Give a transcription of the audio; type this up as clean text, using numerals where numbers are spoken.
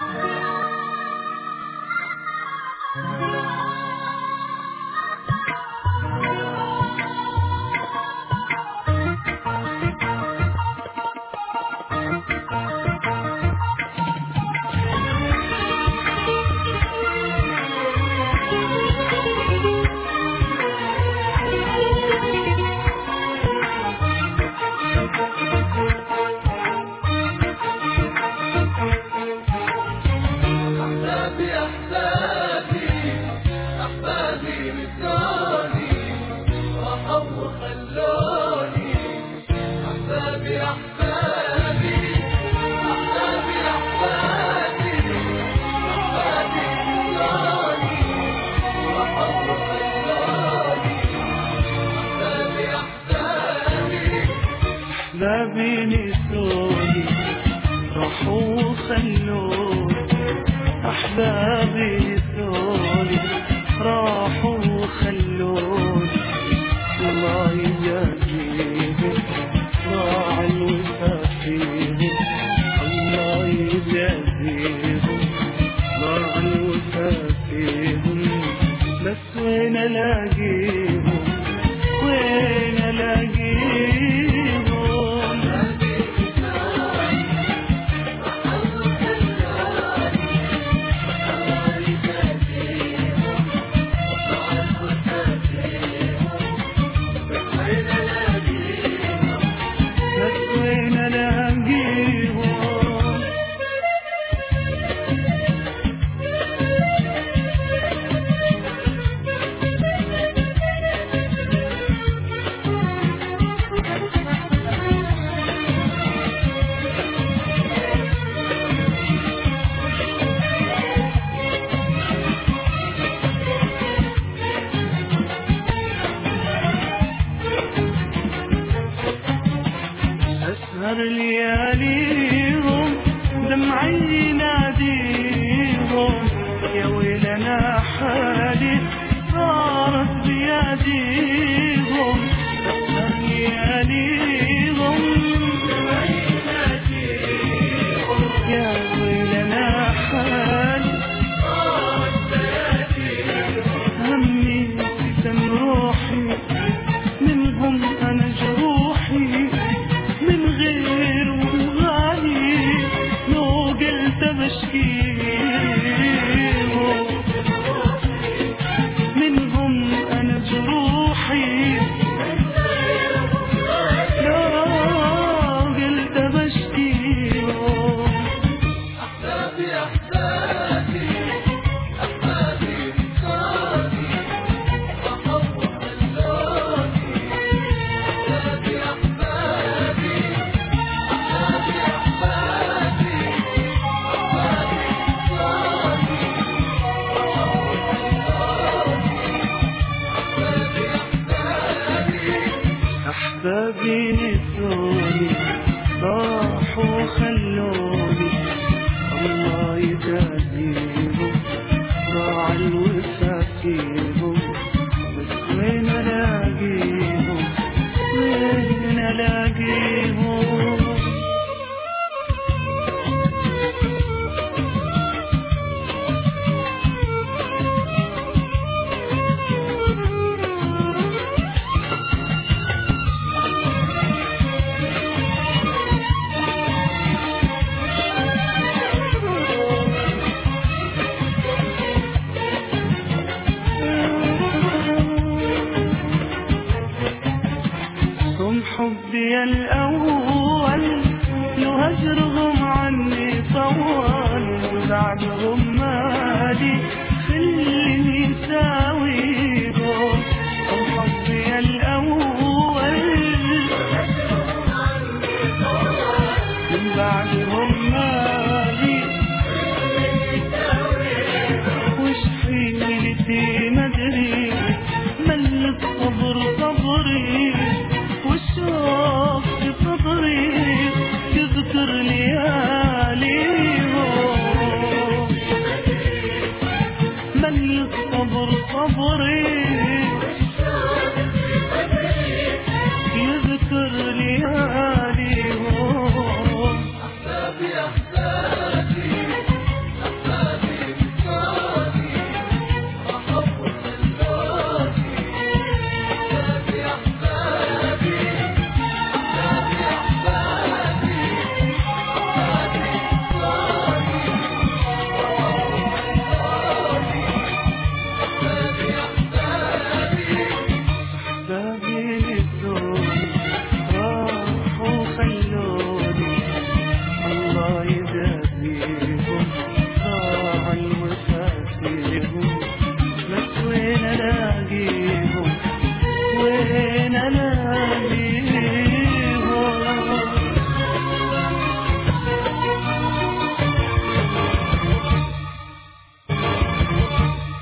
أحبابي نسوني راحوا خلوني، أحبابي نسوني راحوا خلوني، الله يجازيهم ضاع الوفا فيهم، الله يجازيهم ضاع الوفا فيهم، بس وين ألاقيهم وين ألاقيهم؟ أسهر لياليهم دمعي يناديهم، يا ويلنا حالي صارت بيديهم، أسهر لياليهم دمعي يناديهم، يا ويلنا حالي صارت بيديهم، همي قسم روحي منهم أنا جروحي، من غير وغالي لو قلت بشكيهم، منهم أنا جروحي لو قلت بشكيهم. أحبابي أحبابي أحبابي نسوني راحوا خلوني، أحبابي أحبابي أحبابي نسوني راحوا خلوني، الله يجازيهم ضاع الوفا فيهم، بس وين ألاقيهم وين ألاقيهم؟ حبي الأول لو هجرهم عني طوال، بعدهم مالي خليني ساويهم، حبي الأول من بعدهم مالي وش حيلتي مدري، مل الصبر صبري والشوق في صدري يذكر لياليهم، مل الصبر صبري يذكر